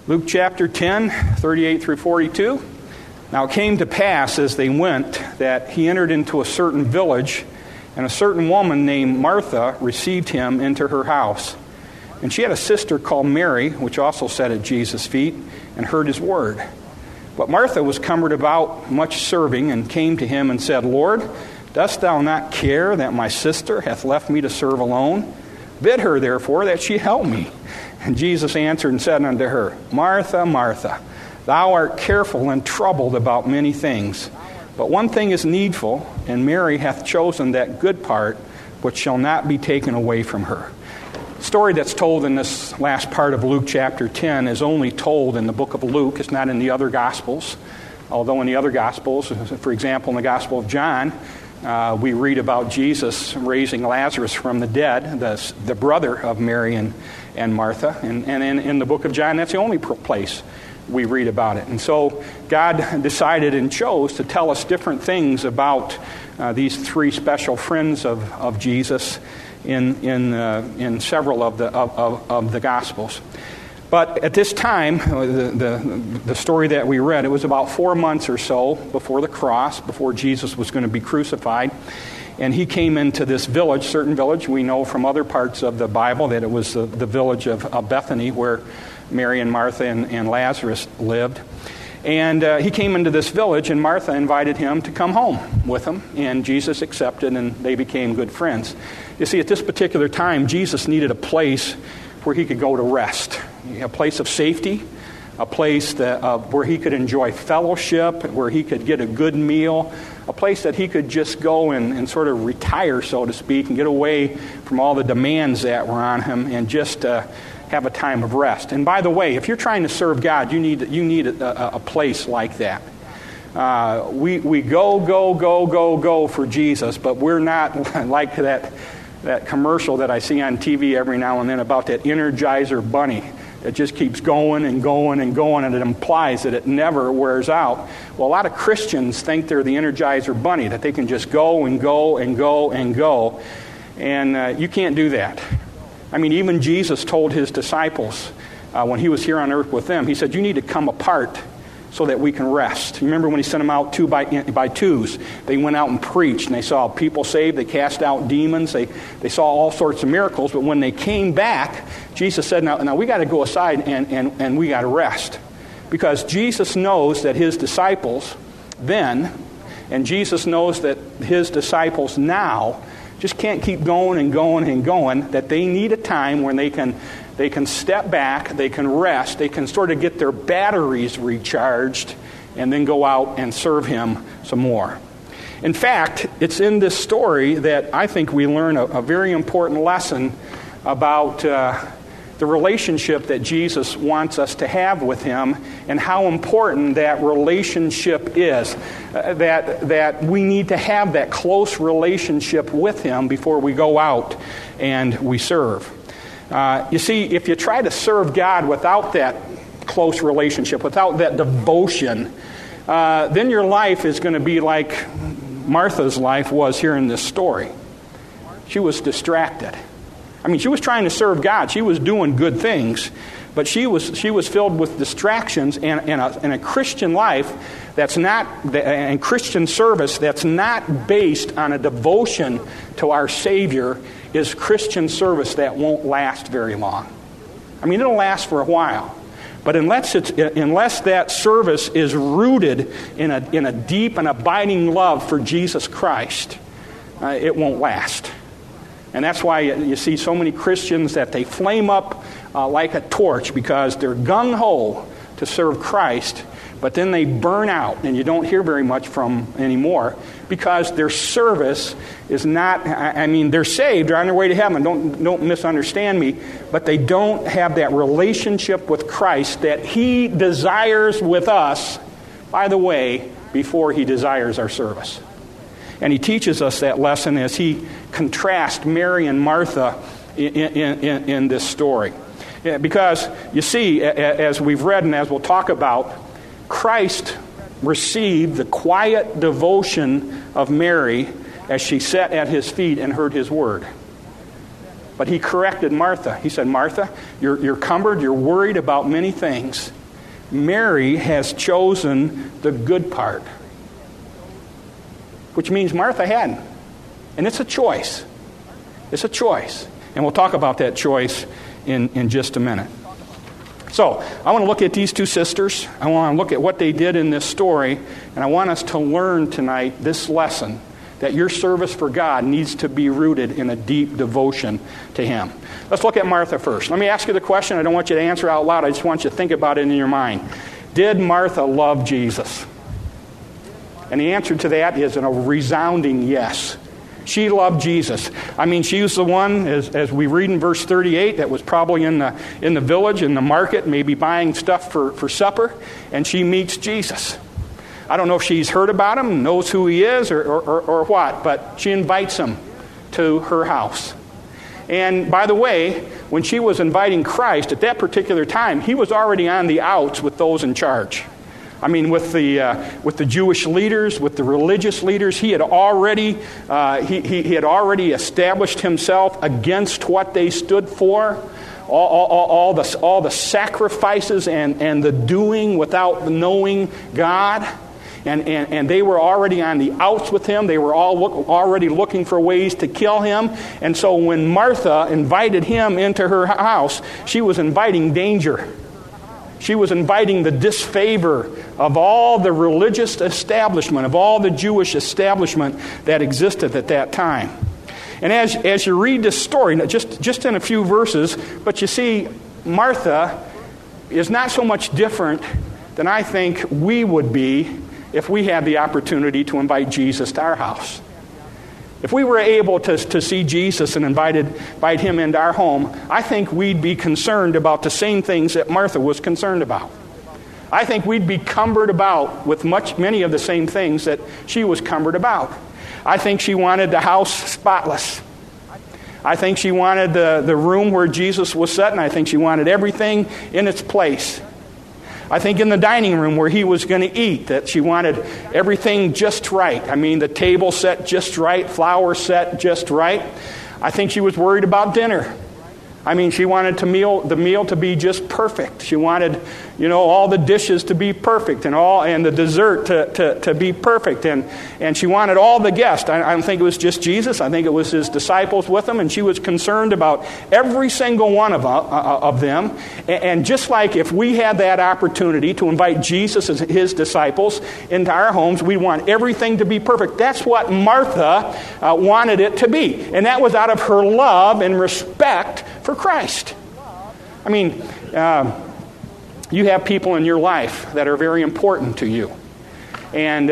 Luke chapter 10, 38 through 42. Now it came to pass as they went that he entered into a certain village, and a certain woman named Martha received him into her house. And she had a sister called Mary, which also sat at Jesus' feet and heard his word. But Martha was cumbered about much serving, and came to him and said, Lord, dost thou not care that my sister hath left me to serve alone? Bid her, therefore, that she help me. And Jesus answered and said unto her, Martha, Martha, thou art careful and troubled about many things. But one thing is needful, and Mary hath chosen that good part, which shall not be taken away from her. The story that's told in this last part of Luke chapter 10 is only told in the book of Luke. It's not in the other Gospels. Although in the other Gospels, for example, in the Gospel of John, we read about Jesus raising Lazarus from the dead, the brother of Mary and Martha. And in the book of John, that's the only place we read about it. And so God decided and chose to tell us different things about these three special friends of Jesus in several of the Gospels. But at this time, the story that we read, it was about 4 months or so before the cross, before Jesus was going to be crucified. And he came into this village, certain village. We know from other parts of the Bible that it was the village of Bethany, where Mary and Martha and Lazarus lived. And he came into this village, and Martha invited him to come home with him. And Jesus accepted, and they became good friends. You see, at this particular time, Jesus needed a place where he could go to rest, a place of safety, a place where he could enjoy fellowship, where he could get a good meal, a place that he could just go and sort of retire, so to speak, and get away from all the demands that were on him and just have a time of rest. And by the way, if you're trying to serve God, you need a place like that. We go for Jesus, but we're not like that commercial that I see on TV every now and then about that Energizer bunny that just keeps going and going and going, and it implies that it never wears out. Well, a lot of Christians think they're the Energizer bunny, that they can just go and go and go and go, and you can't do that. I mean, even Jesus told his disciples when he was here on earth with them, he said, you need to come apart so that we can rest. You remember when he sent them out two by twos? They went out and preached, and they saw people saved. They cast out demons. They saw all sorts of miracles. But when they came back, Jesus said, now we got to go aside and we got to rest. Because Jesus knows that his disciples then, and Jesus knows that his disciples now, just can't keep going and going and going, that they need a time when they can step back, they can rest, they can sort of get their batteries recharged, and then go out and serve him some more. In fact, it's in this story that I think we learn a very important lesson about the relationship that Jesus wants us to have with him and how important that relationship is. That we need to have that close relationship with him before we go out and we serve. You see, if you try to serve God without that close relationship, without that devotion, then your life is going to be like Martha's life was here in this story. She was distracted. I mean, she was trying to serve God. She was doing good things, but she was filled with distractions, and a Christian life and Christian service that's not based on a devotion to our Savior is Christian service that won't last very long. I mean, it'll last for a while, but unless that service is rooted in a deep and abiding love for Jesus Christ, it won't last. And that's why you see so many Christians that they flame up like a torch because they're gung-ho to serve Christ, but then they burn out, and you don't hear very much from anymore because their service is not, I mean, they're saved, they're on their way to heaven, don't misunderstand me, but they don't have that relationship with Christ that he desires with us, by the way, before he desires our service. And he teaches us that lesson as he contrasts Mary and Martha in this story. Because, you see, as we've read and as we'll talk about, Christ received the quiet devotion of Mary as she sat at his feet and heard his word. But he corrected Martha. He said, Martha, you're cumbered, you're worried about many things. Mary has chosen the good part. Which means Martha hadn't. And it's a choice. It's a choice. And we'll talk about that choice in just a minute. So, I want to look at these two sisters. I want to look at what they did in this story. And I want us to learn tonight this lesson, that your service for God needs to be rooted in a deep devotion to Him. Let's look at Martha first. Let me ask you the question. I don't want you to answer out loud. I just want you to think about it in your mind. Did Martha love Jesus? And the answer to that is a resounding yes. She loved Jesus. I mean, she was the one, as we read in verse 38, that was probably in the village, in the market, maybe buying stuff for supper, and she meets Jesus. I don't know if she's heard about him, knows who he is, or what, but she invites him to her house. And by the way, when she was inviting Christ, at that particular time, he was already on the outs with those in charge. I mean, with the Jewish leaders, with the religious leaders, he had already established himself against what they stood for. All the sacrifices and the doing without knowing God. And they were already on the outs with him. They were already looking for ways to kill him. And so when Martha invited him into her house, she was inviting danger. She was inviting the disfavor of all the religious establishment, of all the Jewish establishment that existed at that time. And as you read this story, just in a few verses, but you see, Martha is not so much different than I think we would be if we had the opportunity to invite Jesus to our house. If we were able to see Jesus and invite him into our home, I think we'd be concerned about the same things that Martha was concerned about. I think we'd be cumbered about with many of the same things that she was cumbered about. I think she wanted the house spotless. I think she wanted the room where Jesus was sitting. I think she wanted everything in its place. I think in the dining room where he was going to eat, that she wanted everything just right. I mean, the table set just right, flowers set just right. I think she was worried about dinner. I mean, she wanted the meal to be just perfect. She wanted, all the dishes to be perfect and the dessert to be perfect. And she wanted all the guests. I don't think it was just Jesus. I think it was his disciples with him. And she was concerned about every single one of them. And just like if we had that opportunity to invite Jesus and his disciples into our homes, we want everything to be perfect. That's what Martha wanted it to be. And that was out of her love and respect for Christ. I mean, you have people in your life that are very important to you. And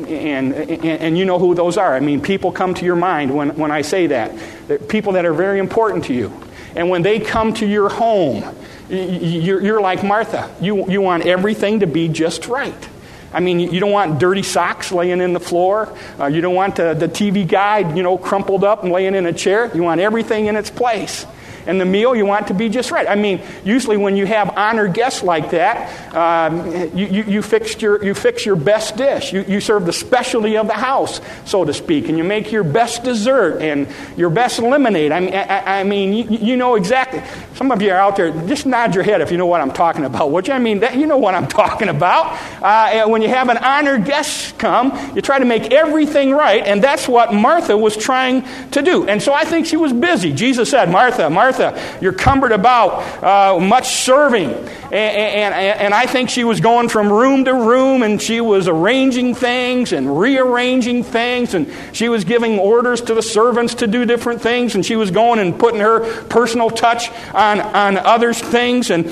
you know who those are. I mean, people come to your mind when I say that. People that are very important to you. And when they come to your home, you're like Martha. You want everything to be just right. I mean, you don't want dirty socks laying in the floor. You don't want the TV guide, crumpled up and laying in a chair. You want everything in its place. And the meal you want to be just right. I mean, usually when you have honored guests like that, you fix your best dish. You serve the specialty of the house, so to speak, and you make your best dessert and your best lemonade. I mean, you know exactly. Some of you are out there. Just nod your head if you know what I'm talking about, would you? I mean, you know what I'm talking about. When you have an honored guest come, you try to make everything right, and that's what Martha was trying to do. And so I think she was busy. Jesus said, Martha, Martha, you're cumbered about much serving. And I think she was going from room to room, and she was arranging things and rearranging things, and she was giving orders to the servants to do different things, and she was going and putting her personal touch on others' things. And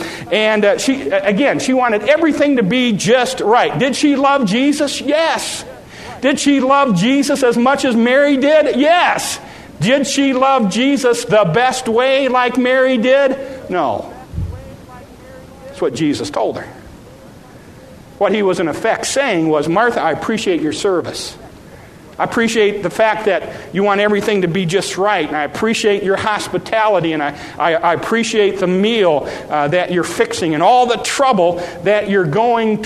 she wanted everything to be just right. Did she love Jesus? Yes. Did she love Jesus as much as Mary did? Yes. Did she love Jesus the best way like Mary did? No. That's what Jesus told her. What he was in effect saying was, Martha, I appreciate your service. I appreciate the fact that you want everything to be just right, and I appreciate your hospitality, and I appreciate the meal that you're fixing, and all the trouble that you're going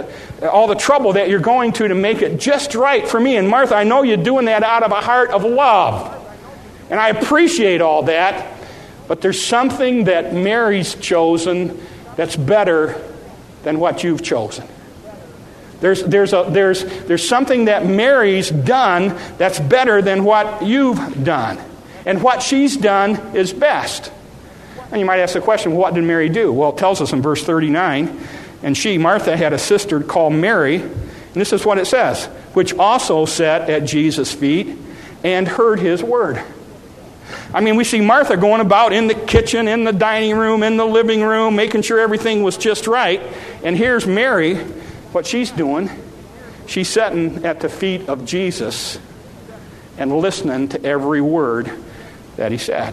to make it just right for me. And Martha, I know you're doing that out of a heart of love. And I appreciate all that, But there's something that Mary's chosen that's better than what you've chosen. There's something that Mary's done that's better than what you've done. And what she's done is best. And you might ask the question, what did Mary do? Well, it tells us in verse 39, and she, Martha, had a sister called Mary, and this is what it says, which also sat at Jesus' feet and heard his word. I mean, we see Martha going about in the kitchen, in the dining room, in the living room, making sure everything was just right. And here's Mary, what she's doing. She's sitting at the feet of Jesus and listening to every word that he said.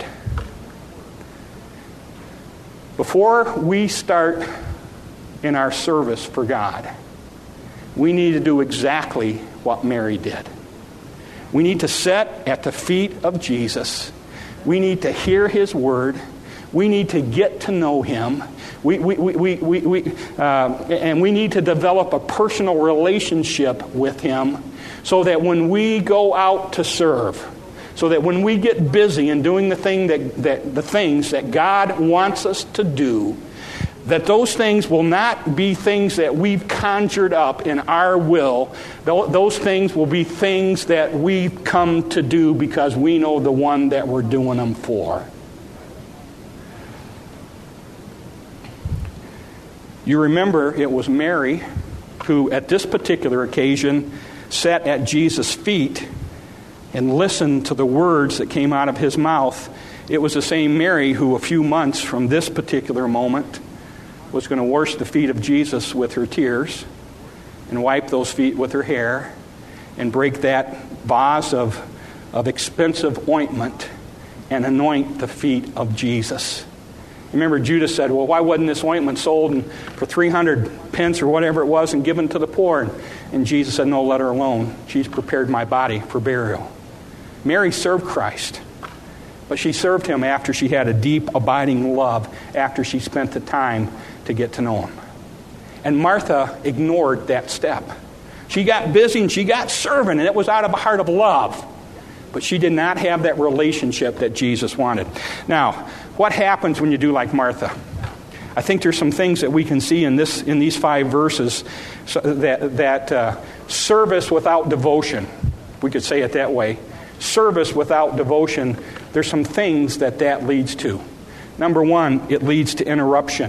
Before we start in our service for God, we need to do exactly what Mary did. We need to sit at the feet of Jesus. We need to hear his word. We need to get to know him. And we need to develop a personal relationship with him so that when we go out to serve, so that when we get busy in doing the things that God wants us to do, that those things will not be things that we've conjured up in our will. Those things will be things that we've come to do because we know the one that we're doing them for. You remember it was Mary who, at this particular occasion, sat at Jesus' feet and listened to the words that came out of his mouth. It was the same Mary who, a few months from this particular moment, was going to wash the feet of Jesus with her tears and wipe those feet with her hair and break that vase of expensive ointment and anoint the feet of Jesus. Remember, Judas said, well, why wasn't this ointment sold for 300 pence or whatever it was and given to the poor? And Jesus said, no, let her alone. She's prepared my body for burial. Mary served Christ, but she served him after she had a deep, abiding love, after she spent the time to get to know him. And Martha ignored that step. She got busy and she got serving, and it was out of a heart of love. But she did not have that relationship that Jesus wanted. Now, what happens when you do like Martha? I think there's some things that we can see in these 5 verses that service without devotion, we could say it that way. Service without devotion, there's some things that leads to. Number 1, it leads to interruption.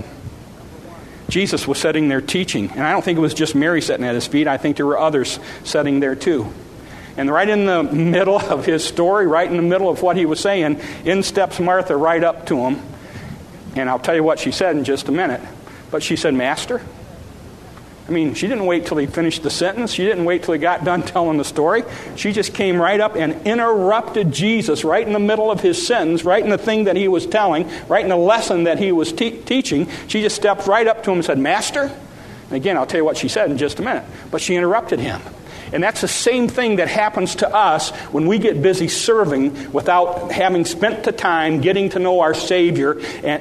Jesus was sitting there teaching, and I don't think it was just Mary sitting at his feet. I think there were others sitting there too. And right in the middle of his story, right in the middle of what he was saying, in steps Martha right up to him. And I'll tell you what she said in just a minute. But she said, Master? I mean, she didn't wait till he finished the sentence. She didn't wait till he got done telling the story. She just came right up and interrupted Jesus right in the middle of his sentence, right in the thing that he was telling, right in the lesson that he was teaching. She just stepped right up to him and said, Master? And again, I'll tell you what she said in just a minute. But she interrupted him. And that's the same thing that happens to us when we get busy serving without having spent the time getting to know our Savior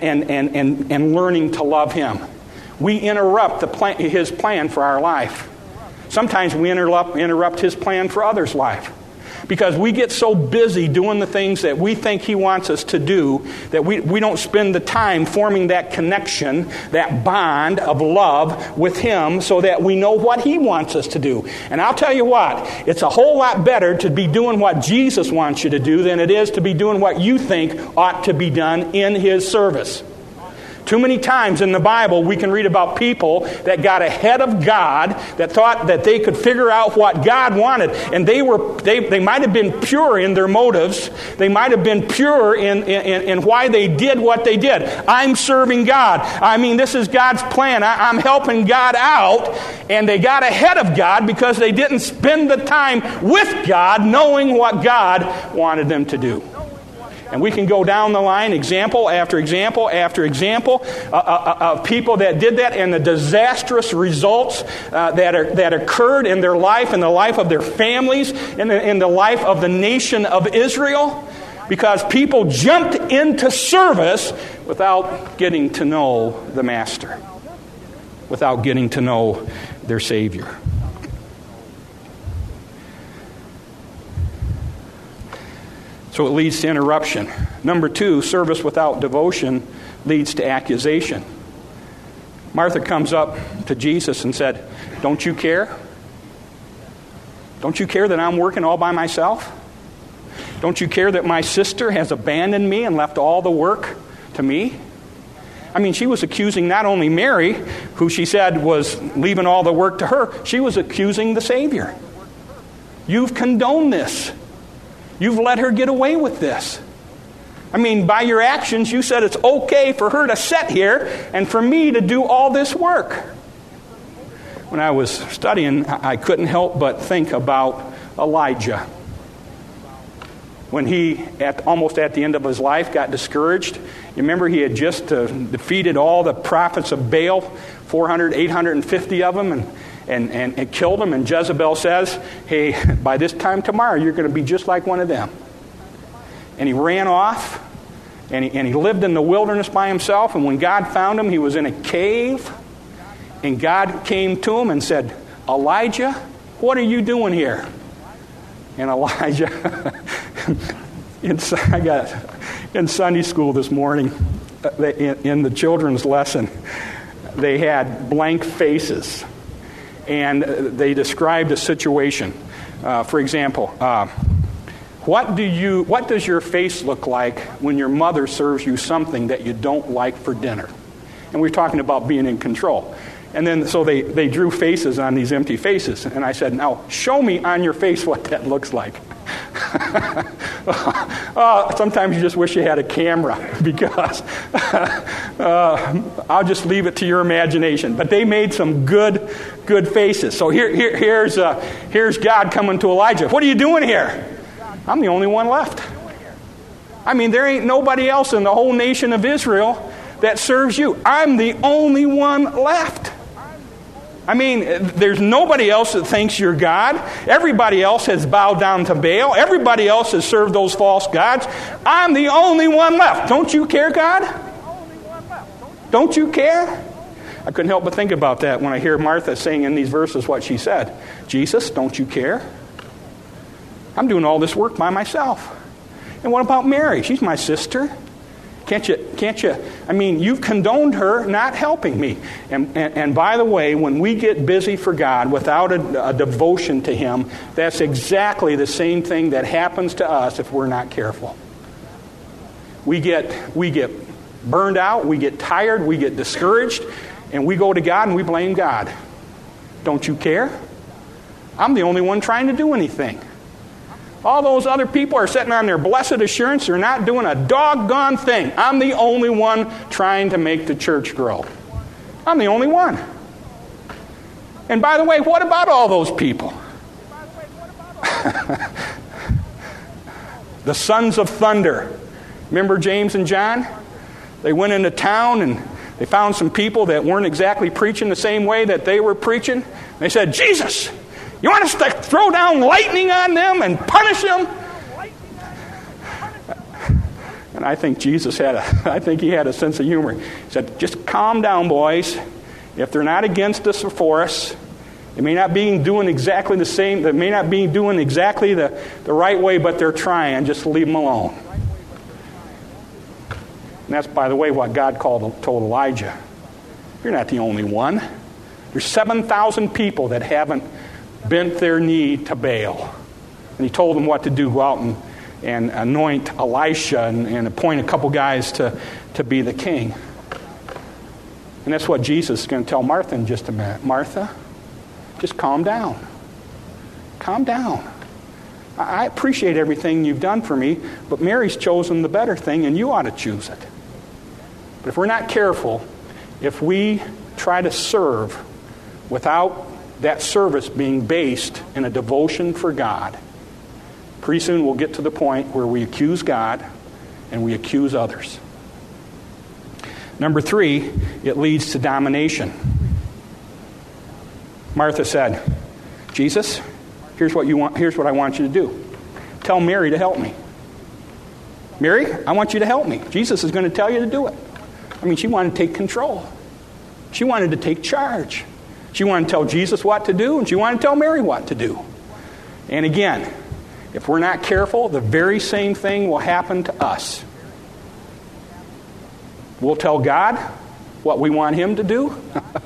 and learning to love him. We interrupt his plan for our life. Sometimes we interrupt his plan for others' life. Because we get so busy doing the things that we think he wants us to do that we don't spend the time forming that connection, that bond of love with him so that we know what he wants us to do. And I'll tell you what, it's a whole lot better to be doing what Jesus wants you to do than it is to be doing what you think ought to be done in his service. Too many times in the Bible we can read about people that got ahead of God, that thought that they could figure out what God wanted, and they might have been pure in their motives. They might have been pure in why they did what they did. I'm serving God. I mean, this is God's plan. I'm helping God out, and they got ahead of God because they didn't spend the time with God knowing what God wanted them to do. And we can go down the line, example after example after example of people that did that and the disastrous results that occurred in their life, in the life of their families, in the life of the nation of Israel, because people jumped into service without getting to know the Master, without getting to know their Savior. So it leads to interruption. Number 2, service without devotion leads to accusation. Martha comes up to Jesus and said, "Don't you care? Don't you care that I'm working all by myself? Don't you care that my sister has abandoned me and left all the work to me?" I mean, she was accusing not only Mary, who she said was leaving all the work to her, she was accusing the Savior. You've condoned this. You've let her get away with this. I mean, by your actions, you said it's okay for her to sit here and for me to do all this work. When I was studying, I couldn't help but think about Elijah. When he, almost at the end of his life, got discouraged. You remember he had just defeated all the prophets of Baal, 850 of them, and killed them. And Jezebel says, "Hey, by this time tomorrow, you're going to be just like one of them." And he ran off, and he lived in the wilderness by himself. And when God found him, he was in a cave. And God came to him and said, "Elijah, what are you doing here?" And Elijah, I got in Sunday school this morning, in the children's lesson, they had blank faces. And they described a situation. For example, what does your face look like when your mother serves you something that you don't like for dinner? And we're talking about being in control. And then so they drew faces on these empty faces. And I said, "Now, show me on your face what that looks like." Sometimes you just wish you had a camera, because I'll just leave it to your imagination. But they made some good faces. So here's God coming to Elijah. "What are you doing here?" "I'm the only one left." I mean, there ain't nobody else in the whole nation of Israel that serves you. I'm the only one left. I mean, there's nobody else that thinks you're God. Everybody else has bowed down to Baal. Everybody else has served those false gods. I'm the only one left. Don't you care, God? Don't you care? I couldn't help but think about that when I hear Martha saying in these verses what she said. "Jesus, don't you care? I'm doing all this work by myself. And what about Mary? She's my sister. Can't you? I mean, you've condoned her not helping me." And by the way, when we get busy for God without a devotion to Him, that's exactly the same thing that happens to us if we're not careful. We get burned out, we get tired, we get discouraged, and we go to God and we blame God. "Don't you care? I'm the only one trying to do anything. All those other people are sitting on their blessed assurance. They're not doing a doggone thing. I'm the only one trying to make the church grow. I'm the only one." And by the way, what about all those people? The sons of thunder. Remember James and John? They went into town and they found some people that weren't exactly preaching the same way that they were preaching. They said, "Jesus, you want us to throw down lightning on them and punish them?" And I think Jesus had a sense of humor. He said, "Just calm down, boys. If they're not against us or for us, they may not be doing exactly the same. They may not be doing exactly the right way, but they're trying. Just leave them alone." And that's, by the way, what God told Elijah. You're not the only one. There's 7,000 people that haven't bent their knee to Baal. And he told them what to do. Go out and anoint Elisha and appoint a couple guys to be the king. And that's what Jesus is going to tell Martha in just a minute. "Martha, just calm down. Calm down. I appreciate everything you've done for me, but Mary's chosen the better thing, and you ought to choose it." But if we're not careful, if we try to serve without that service being based in a devotion for God, pretty soon we'll get to the point where we accuse God and we accuse others. Number 3, it leads to domination. Martha said, "Jesus, here's what I want you to do. Tell Mary to help me. Mary, I want you to help me. Jesus is going to tell you to do it." I mean, she wanted to take control. She wanted to take charge. She wanted to tell Jesus what to do, and she wanted to tell Mary what to do. And again, if we're not careful, the very same thing will happen to us. We'll tell God what we want him to do.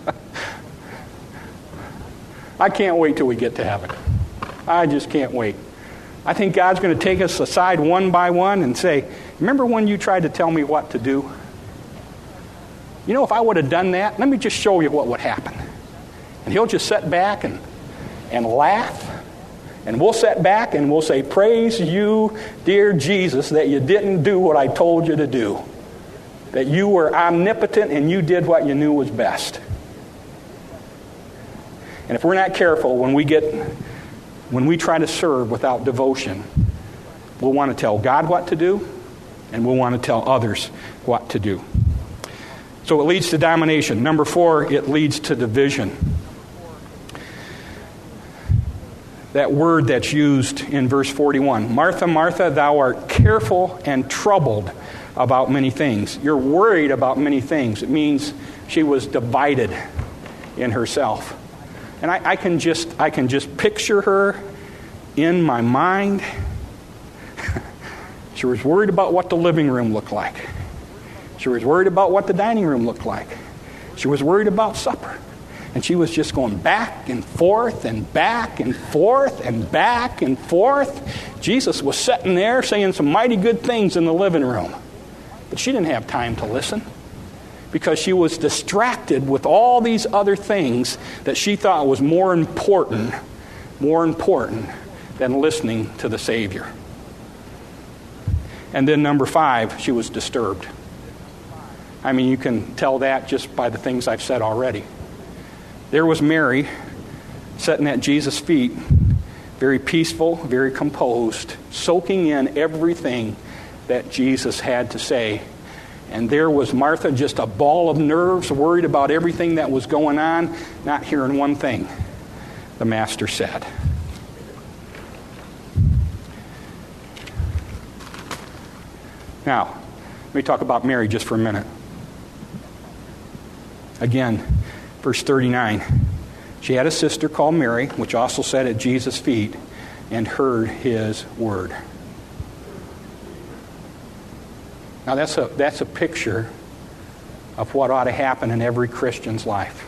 I can't wait till we get to heaven. I just can't wait. I think God's going to take us aside one by one and say, remember when you tried to tell me what to do? You know, if I would have done that, let me just show you what would happen. And he'll just sit back and laugh. And we'll sit back and we'll say, praise you, dear Jesus, that you didn't do what I told you to do. That you were omnipotent and you did what you knew was best. And if we're not careful, when we try to serve without devotion, we'll want to tell God what to do, and we'll want to tell others what to do. So it leads to domination. Number 4, it leads to division. That word that's used in verse 41. Martha, Martha, thou art careful and troubled about many things. You're worried about many things. It means she was divided in herself. And I can just picture her in my mind. She was worried about what the living room looked like. She was worried about what the dining room looked like. She was worried about supper. And she was just going back and forth and back and forth and back and forth. Jesus was sitting there saying some mighty good things in the living room. But she didn't have time to listen because she was distracted with all these other things that she thought was more important than listening to the Savior. And then number 5, she was disturbed. I mean, you can tell that just by the things I've said already. There was Mary sitting at Jesus' feet, very peaceful, very composed, soaking in everything that Jesus had to say. And there was Martha, just a ball of nerves, worried about everything that was going on, not hearing one thing the Master said. Now, let me talk about Mary just for a minute. Again, verse 39. She had a sister called Mary, which also sat at Jesus' feet and heard his word. Now that's a picture of what ought to happen in every Christian's life.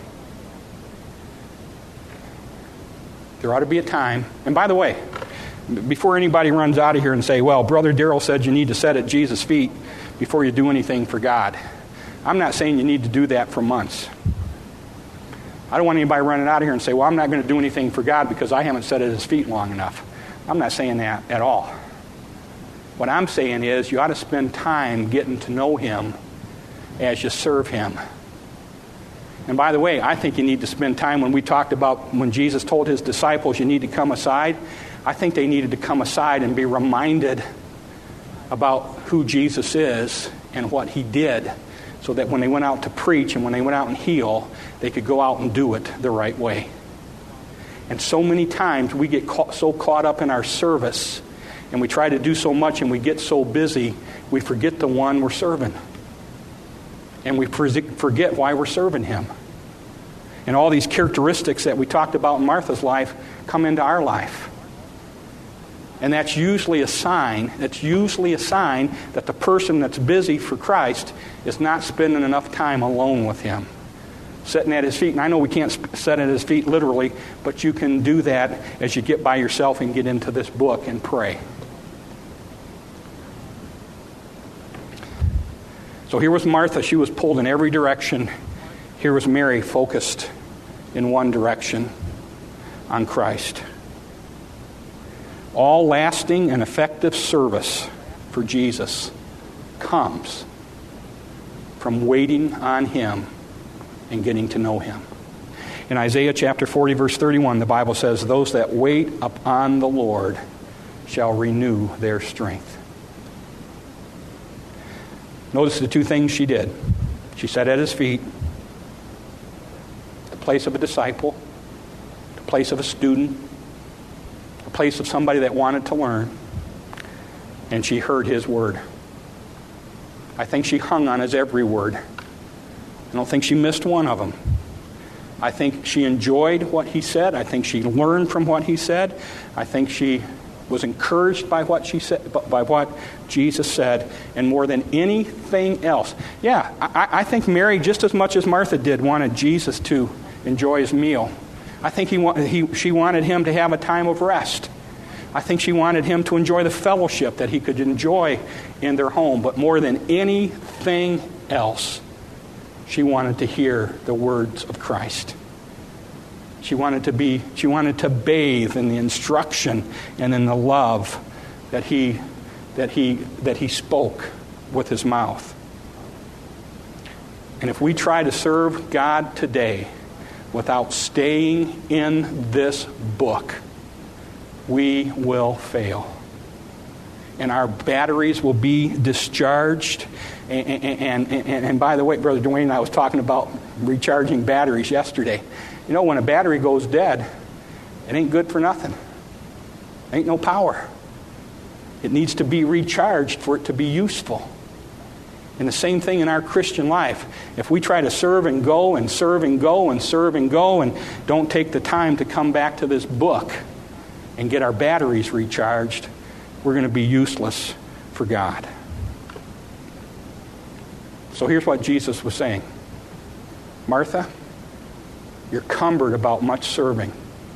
There ought to be a time, and by the way, before anybody runs out of here and say, well, Brother Darrell said you need to sit at Jesus' feet before you do anything for God. I'm not saying you need to do that for months. I don't want anybody running out of here and say, well, I'm not going to do anything for God because I haven't sat at his feet long enough. I'm not saying that at all. What I'm saying is you ought to spend time getting to know him as you serve him. And by the way, I think you need to spend time when we talked about when Jesus told his disciples you need to come aside. I think they needed to come aside and be reminded about who Jesus is and what he did so that when they went out to preach and when they went out and heal, they could go out and do it the right way. And so many times we get so caught up in our service and we try to do so much and we get so busy, we forget the one we're serving. And we forget why we're serving him. And all these characteristics that we talked about in Martha's life come into our life. And that's usually a sign that the person that's busy for Christ is not spending enough time alone with him. Sitting at his feet. And I know we can't sit at his feet literally, but you can do that as you get by yourself and get into this book and pray. So here was Martha. She was pulled in every direction. Here was Mary focused in one direction on Christ. All lasting and effective service for Jesus comes from waiting on him and getting to know him. In Isaiah chapter 40, verse 31, the Bible says, those that wait upon the Lord shall renew their strength. Notice the two things she did. She sat at his feet, the place of a disciple, the place of a student, the place of somebody that wanted to learn, and she heard his word. I think she hung on his every word. I don't think she missed one of them. I think she enjoyed what he said. I think she learned from what he said. I think she was encouraged by what she said, by what Jesus said, and more than anything else. Yeah, I think Mary, just as much as Martha did, wanted Jesus to enjoy his meal. I think she wanted him to have a time of rest. I think she wanted him to enjoy the fellowship that he could enjoy in their home. But more than anything else, she wanted to hear the words of Christ. She wanted to bathe in the instruction and in the love that he spoke with his mouth. And if we try to serve God today without staying in this book, we will fail. And our batteries will be discharged. And by the way, Brother Dwayne and I was talking about recharging batteries yesterday. You know, when a battery goes dead, it ain't good for nothing. Ain't no power. It needs to be recharged for it to be useful. And the same thing in our Christian life. If we try to serve and go and serve and go and serve and go and don't take the time to come back to this book and get our batteries recharged, we're going to be useless for God. So here's what Jesus was saying. Martha, you're cumbered about much serving.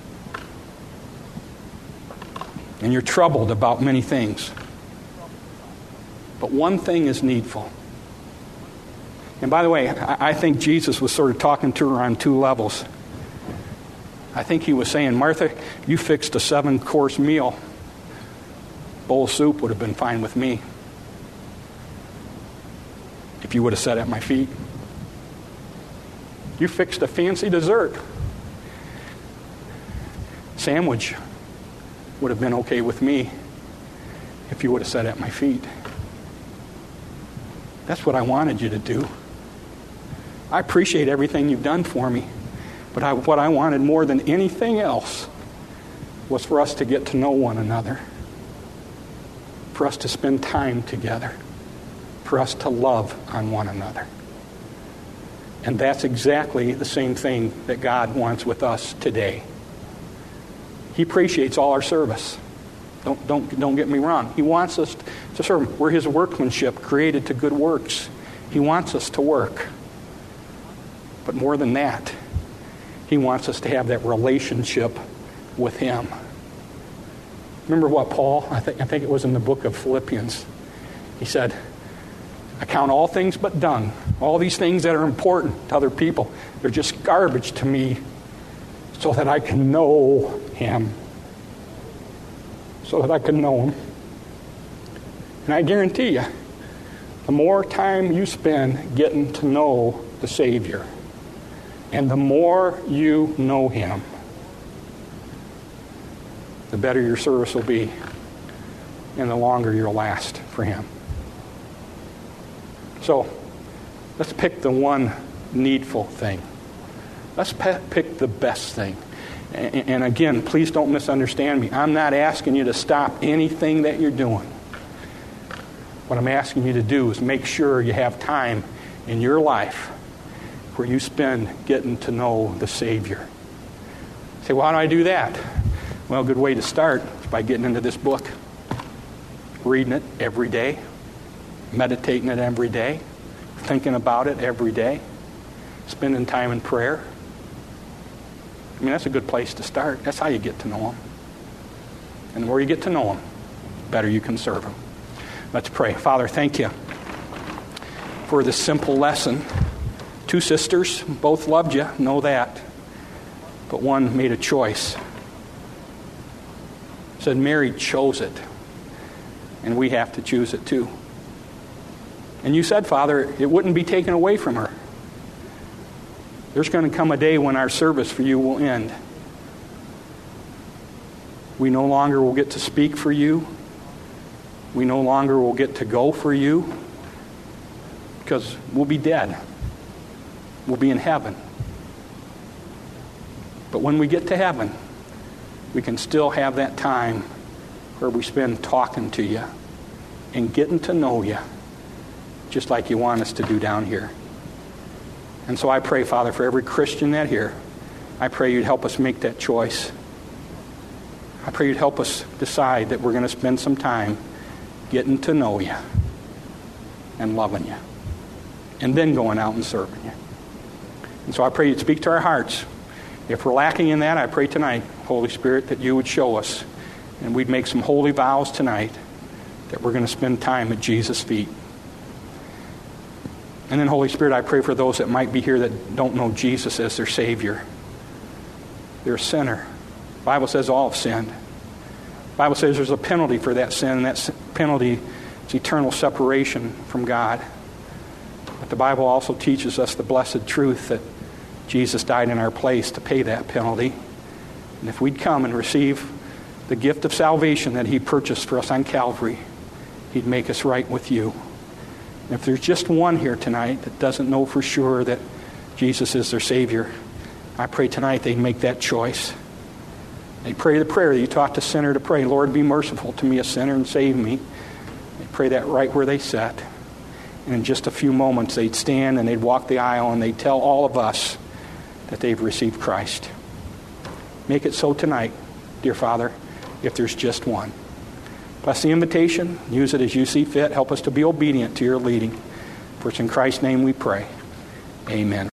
And you're troubled about many things. But one thing is needful. And by the way, I think Jesus was sort of talking to her on two levels. I think he was saying, Martha, you fixed a 7-course meal. Bowl of soup would have been fine with me if you would have sat at my feet. You fixed a fancy dessert. Sandwich would have been okay with me if you would have sat at my feet. That's what I wanted you to do. I appreciate everything you've done for me, but what I wanted more than anything else was for us to get to know one another, for us to spend time together, for us to love on one another. And that's exactly the same thing that God wants with us today. He appreciates all our service. Don't get me wrong. He wants us to serve him. We're his workmanship, created to good works. He wants us to work. But more than that, he wants us to have that relationship with him. Remember what Paul, I think it was in the book of Philippians, he said, I count all things but dung. All these things that are important to other people, they're just garbage to me so that I can know him. So that I can know him. And I guarantee you, the more time you spend getting to know the Savior, and the more you know him, the better your service will be, and the longer you'll last for him. So, let's pick the one needful thing. Let's pick the best thing. And again, please don't misunderstand me. I'm not asking you to stop anything that you're doing. What I'm asking you to do is make sure you have time in your life where you spend getting to know the Savior. Say, well, how do I do that? Well, a good way to start is by getting into this book, reading it every day, meditating it every day, thinking about it every day, spending time in prayer. I mean, that's a good place to start. That's how you get to know him. And the more you get to know him, the better you can serve him. Let's pray. Father, thank you for this simple lesson. 2 sisters, both loved you, know that. But one made a choice. Said Mary chose it. And we have to choose it too. And you said, Father, it wouldn't be taken away from her. There's going to come a day when our service for you will end. We no longer will get to speak for you. We no longer will get to go for you. Because we'll be dead. We'll be in heaven. But when we get to heaven, we can still have that time where we spend talking to you and getting to know you, just like you want us to do down here. And so I pray, Father, for every Christian that here, I pray you'd help us make that choice. I pray you'd help us decide that we're going to spend some time getting to know you and loving you, and then going out and serving you. And so I pray you'd speak to our hearts. If we're lacking in that, I pray tonight, Holy Spirit, that you would show us, and we'd make some holy vows tonight that we're going to spend time at Jesus' feet. And then, Holy Spirit, I pray for those that might be here that don't know Jesus as their Savior. They're a sinner. The Bible says all have sinned. The Bible says there's a penalty for that sin, and that penalty is eternal separation from God. But the Bible also teaches us the blessed truth that Jesus died in our place to pay that penalty. And if we'd come and receive the gift of salvation that he purchased for us on Calvary, he'd make us right with you. And if there's just one here tonight that doesn't know for sure that Jesus is their Savior, I pray tonight they'd make that choice. They pray the prayer that you taught the sinner to pray. Lord, be merciful to me, a sinner, and save me. They pray that right where they sat. And in just a few moments, they'd stand and they'd walk the aisle and they'd tell all of us that they've received Christ. Make it so tonight, dear Father, if there's just one. Bless the invitation. Use it as you see fit. Help us to be obedient to your leading. For it's in Christ's name we pray. Amen.